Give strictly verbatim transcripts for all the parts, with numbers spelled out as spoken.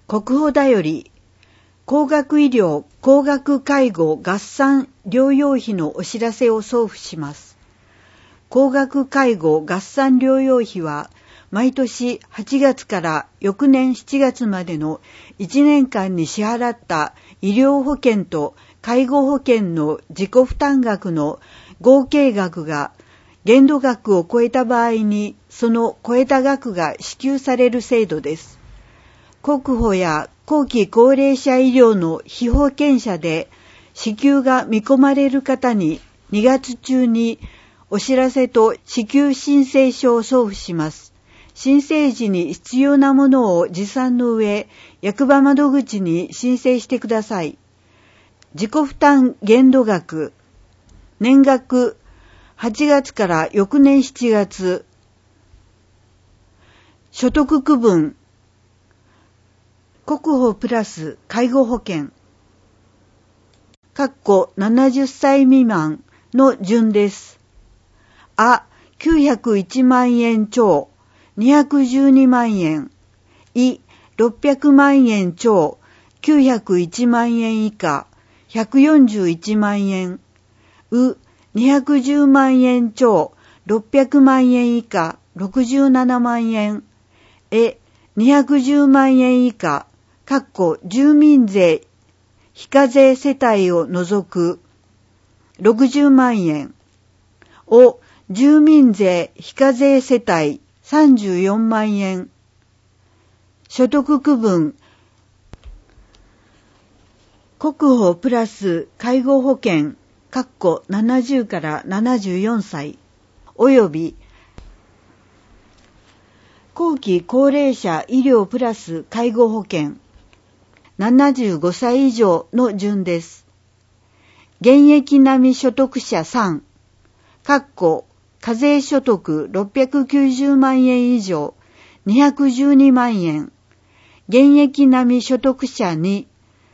国保だより、高額医療・高額介護合算療養費のお知らせを送付します。高額介護合算療養費は、毎年はちがつから翌年しちがつまでのいちねんかんに支払った医療保険と介護保険の自己負担額の合計額が限度額を超えた場合に、その超えた額が支給される制度です。国保や後期高齢者医療の被保険者で支給が見込まれる方ににがつ中にお知らせと支給申請書を送付します。申請時に必要なものを持参の上、役場窓口に申請してください。自己負担限度額、年額はちがつから翌年しちがつ、所得区分、国保プラス介護保険、ななじゅっさい未満の順です。あ、きゅうひゃくいちまんえん超、にひゃくじゅうにまんえん、い、ろっぴゃくまんえん超、きゅうひゃくいちまんえん以下、ひゃくよんじゅういちまんえん、う、にひゃくじゅうまんえん超、ろっぴゃくまんえん以下、ろくじゅうななまんえん、え、にひゃくじゅうまんえん以下、かっこ住民税非課税世帯を除くろくじゅうまんえん、お、住民税非課税世帯さんじゅうよんまんえん、所得区分、国保プラス介護保険、ななじゅうからななじゅうよんさい、および後期高齢者医療プラス介護保険、ななじゅうごさい以上の順です。現役並み所得者さん、課税所得ろっぴゃくきゅうじゅうまんえん以上、にひゃくじゅうにまんえん、現役並み所得者に、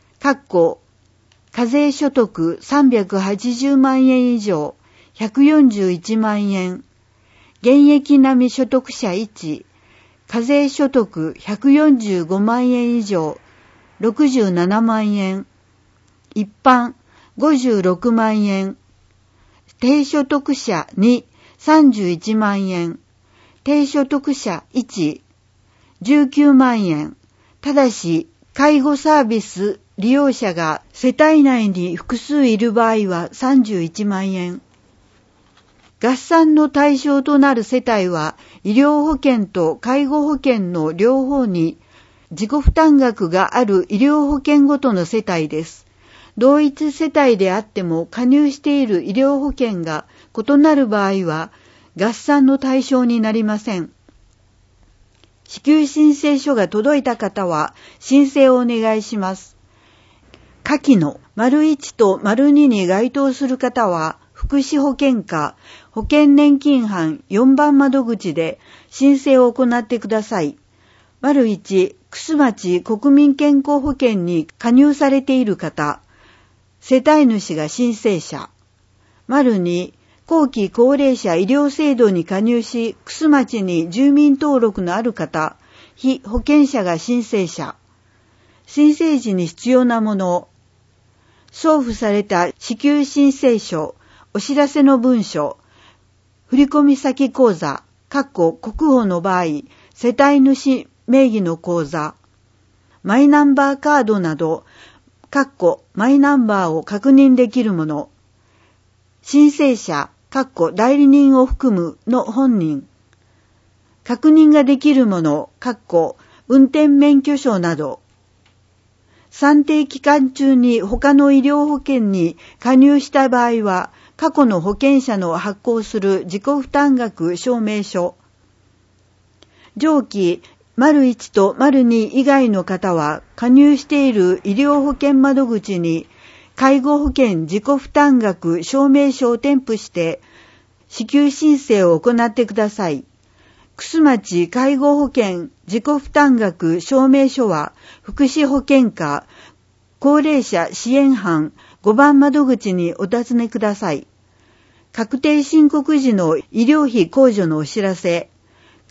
課税所得さんびゃくはちじゅうまんえん以上、ひゃくよんじゅういちまんえん、現役並み所得者いち、課税所得ひゃくよんじゅうごまんえん以上、ろくじゅうななまんえん、一般ごじゅうろくまんえん、低所得者にさんじゅういちまんえん、低所得者いち、じゅうきゅうまんえん、ただし介護サービス利用者が世帯内に複数いる場合はさんじゅういちまんえん。合算の対象となる世帯は医療保険と介護保険の両方に自己負担額がある医療保険ごとの世帯です。同一世帯であっても加入している医療保険が異なる場合は合算の対象になりません。支給申請書が届いた方は申請をお願いします。下記の丸いちと丸にに該当する方は福祉保険課保険年金班よんばん窓口で申請を行ってください。丸いち、楠町国民健康保険に加入されている方、世帯主が申請者。丸に、後期高齢者医療制度に加入し、楠町に住民登録のある方、被保険者が申請者。申請時に必要なもの、送付された支給申請書、お知らせの文書、振込先口座、国保の場合、世帯主名義の口座、マイナンバーカードなど、マイナンバーを確認できるもの、申請者、代理人を含むの本人、確認ができるもの、運転免許証など、算定期間中に他の医療保険に加入した場合は、過去の保険者の発行する自己負担額証明書、上記丸いちと丸に以外の方は加入している医療保険窓口に介護保険自己負担額証明書を添付して支給申請を行ってください。楠町介護保険自己負担額証明書は福祉保険課高齢者支援班ごばん窓口にお尋ねください。確定申告時の医療費控除のお知らせ、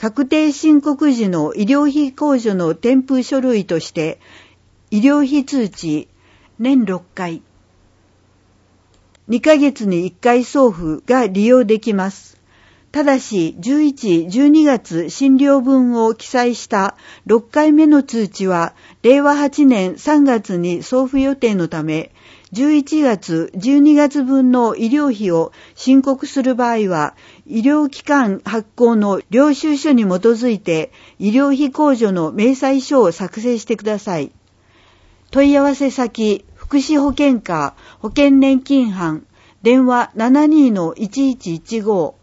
確定申告時の医療費控除の添付書類として、医療費通知、年ろっかい、にかげつにいっかい送付が利用できます。ただし、じゅういち、じゅうにがつ診療分を記載したろっかいめの通知は、れいわはちねんさんがつに送付予定のため、じゅういちがつ、じゅうにがつ分の医療費を申告する場合は、医療機関発行の領収書に基づいて、医療費控除の明細書を作成してください。問い合わせ先、福祉保険課保険年金班、電話 ななにーのいちいちいちご